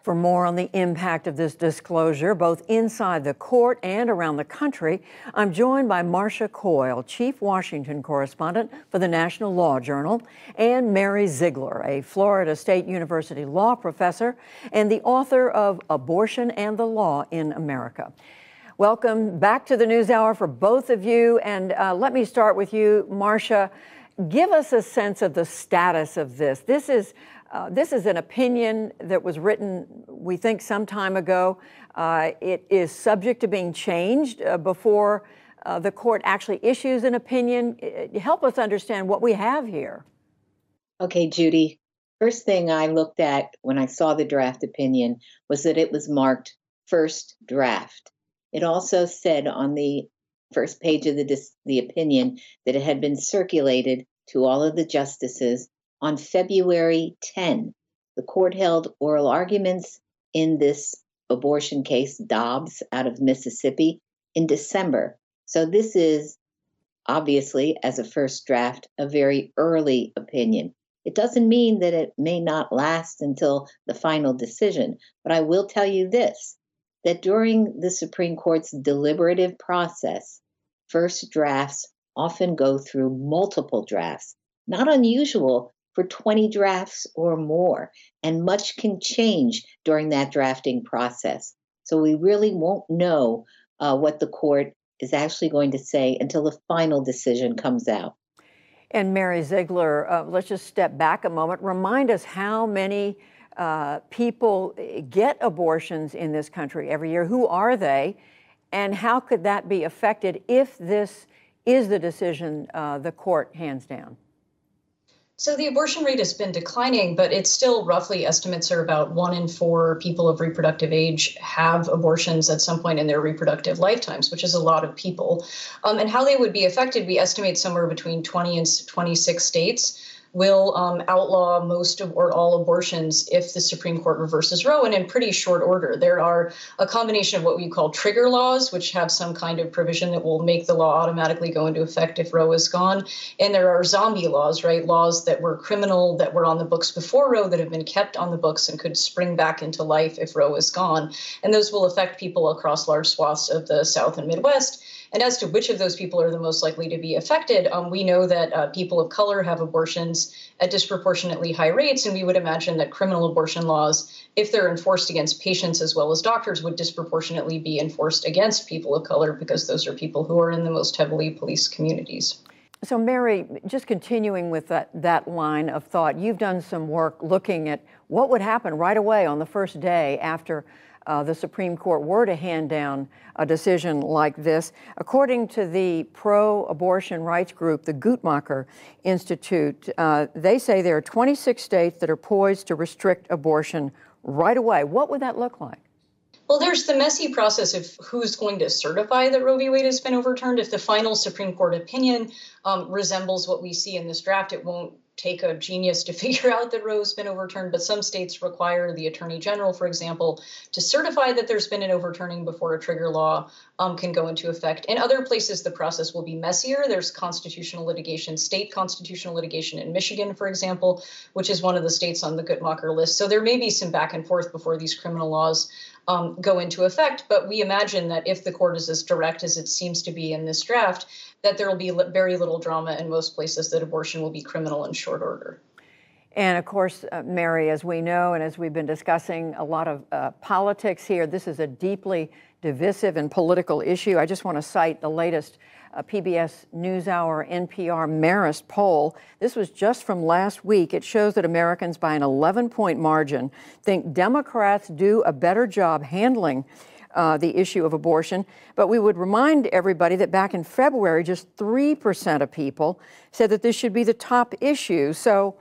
For more on the impact of this disclosure, both inside the court and around the country, I'm joined by Marcia Coyle, Chief Washington Correspondent for the National Law Journal, and Mary Ziegler, a Florida State University law professor and the author of Abortion and the Law in America. Welcome back to the NewsHour for both of you. And let me start with you, Marcia. Give us a sense of the status of this. This is an opinion that was written, we think, some time ago. It is subject to being changed before the court actually issues an opinion. Help us understand what we have here. Okay, Judy. First thing I looked at when I saw the draft opinion was that it was marked first draft. It also said on the first page of the opinion that it had been circulated to all of the justices on February 10. The court held oral arguments in this abortion case, Dobbs, out of Mississippi, in December. So this is obviously, as a first draft, a very early opinion. It doesn't mean that it may not last until the final decision, but I will tell you this, that during the Supreme Court's deliberative process, first drafts often go through multiple drafts. Not unusual for 20 drafts or more, and much can change during that drafting process. So we really won't know what the court is actually going to say until the final decision comes out. And Mary Ziegler, let's just step back a moment. Remind us how many people get abortions in this country every year. Who are they? And how could that be affected if this is the decision the court hands down? So the abortion rate has been declining, but it's still roughly, estimates are about 1 in 4 people of reproductive age have abortions at some point in their reproductive lifetimes, which is a lot of people. And how they would be affected, we estimate somewhere between 20 and 26 states will outlaw most of or all abortions if the Supreme Court reverses Roe, and in pretty short order. There are a combination of what we call trigger laws, which have some kind of provision that will make the law automatically go into effect if Roe is gone. And there are zombie laws, right? Laws that were criminal, that were on the books before Roe, that have been kept on the books and could spring back into life if Roe is gone. And those will affect people across large swaths of the South and Midwest. And as to which of those people are the most likely to be affected, we know that people of color have abortions at disproportionately high rates, and we would imagine that criminal abortion laws, if they're enforced against patients as well as doctors, would disproportionately be enforced against people of color because those are people who are in the most heavily policed communities. So Mary, just continuing with that line of thought, you've done some work looking at what would happen right away on the first day after the Supreme Court were to hand down a decision like this. According to the pro-abortion rights group, the Guttmacher Institute, they say there are 26 states that are poised to restrict abortion right away. What would that look like? Well, there's the messy process of who's going to certify that Roe v. Wade has been overturned. If the final Supreme Court opinion resembles what we see in this draft, it won't take a genius to figure out that Roe has been overturned, but some states require the Attorney General, for example, to certify that there's been an overturning before a trigger law can go into effect. In other places, the process will be messier. There's constitutional litigation, state constitutional litigation in Michigan, for example, which is one of the states on the Guttmacher list. So there may be some back and forth before these criminal laws go into effect. But we imagine that if the court is as direct as it seems to be in this draft, that there will be very little drama in most places, that abortion will be criminal in short order. And of course, Mary, as we know, and as we've been discussing a lot of politics here, this is a deeply divisive and political issue. I just want to cite the latest PBS NewsHour NPR Marist poll. This was just from last week. It shows that Americans by an 11-point margin think Democrats do a better job handling the issue of abortion. But we would remind everybody that back in February, just 3% of people said that this should be the top issue. So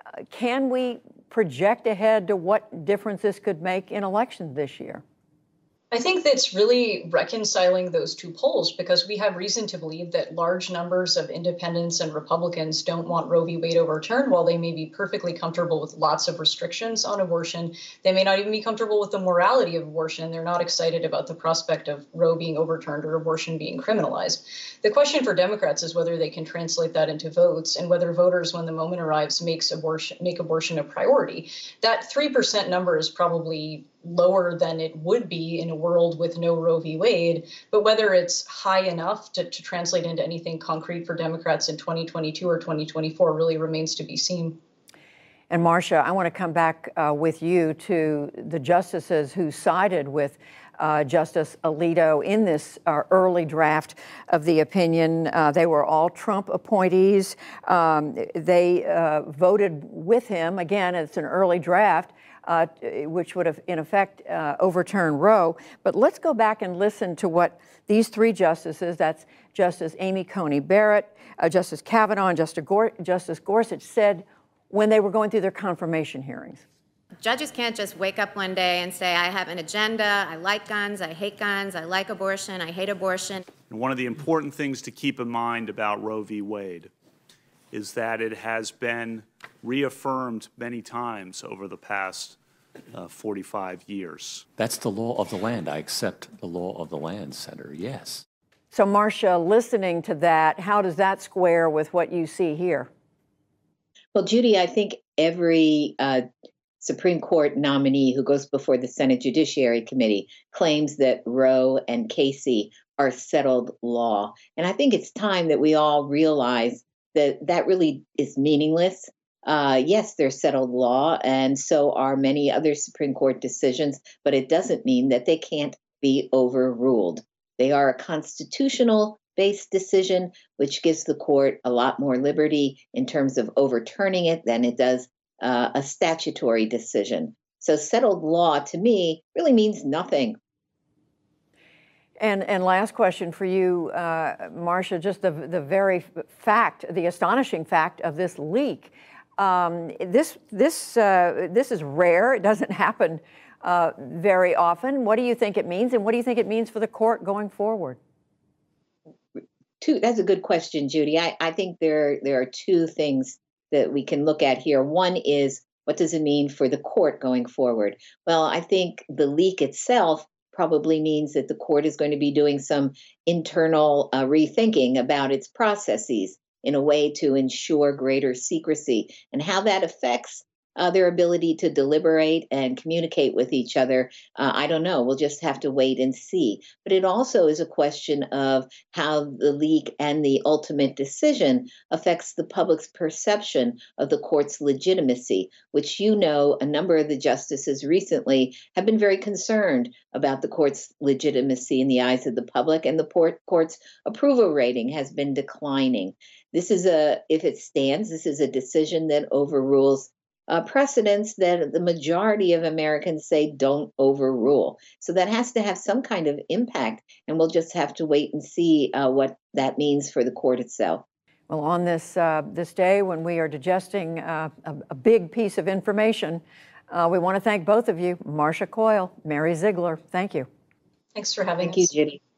can we project ahead to what difference this could make in elections this year? I think that's really reconciling those two poles, because we have reason to believe that large numbers of independents and Republicans don't want Roe v. Wade overturned. While they may be perfectly comfortable with lots of restrictions on abortion, they may not even be comfortable with the morality of abortion. They're not excited about the prospect of Roe being overturned or abortion being criminalized. The question for Democrats is whether they can translate that into votes, and whether voters, when the moment arrives, make abortion a priority. That 3% number is probably lower than it would be in a world with no Roe v. Wade, but whether it's high enough to translate into anything concrete for Democrats in 2022 or 2024 really remains to be seen. And Marcia, I want to come back with you to the justices who sided with Justice Alito in this early draft of the opinion. They were all Trump appointees. They voted with him. Again, it's an early draft, which would have, in effect, overturned Roe. But let's go back and listen to what these three justices, that's Justice Amy Coney Barrett, Justice Kavanaugh, and Justice Gorsuch, said when they were going through their confirmation hearings. Judges can't just wake up one day and say, I have an agenda, I like guns, I hate guns, I like abortion, I hate abortion. And one of the important things to keep in mind about Roe v. Wade is that it has been reaffirmed many times over the past 45 years. That's the law of the land. I accept the law of the land, Senator, yes. So, Marcia, listening to that, how does that square with what you see here? Well, Judy, I think every Supreme Court nominee who goes before the Senate Judiciary Committee claims that Roe and Casey are settled law. And I think it's time that we all realize that that really is meaningless. Yes, they're settled law, and so are many other Supreme Court decisions, but it doesn't mean that they can't be overruled. They are a constitutional-based decision, which gives the court a lot more liberty in terms of overturning it than it does a statutory decision. So settled law, to me, really means nothing. And last question for you, Marcia, just the very fact, the astonishing fact of this leak. This is rare. It doesn't happen very often. What do you think it means, and what do you think it means for the court going forward? That's a good question, Judy. I think there are two things that we can look at here. One is, what does it mean for the court going forward? Well, I think the leak itself probably means that the court is going to be doing some internal rethinking about its processes in a way to ensure greater secrecy, and how that affects their ability to deliberate and communicate with each other. I don't know. We'll just have to wait and see. But it also is a question of how the leak and the ultimate decision affects the public's perception of the court's legitimacy, which, you know, a number of the justices recently have been very concerned about the court's legitimacy in the eyes of the public, and the court's approval rating has been declining. This is if it stands, this is a decision that overrules precedents that the majority of Americans say don't overrule. So that has to have some kind of impact, and we'll just have to wait and see what that means for the court itself. Well, on this day when we are digesting a big piece of information, we want to thank both of you, Marcia Coyle, Mary Ziegler. Thank you. Thanks for having us. Thank you, Judy.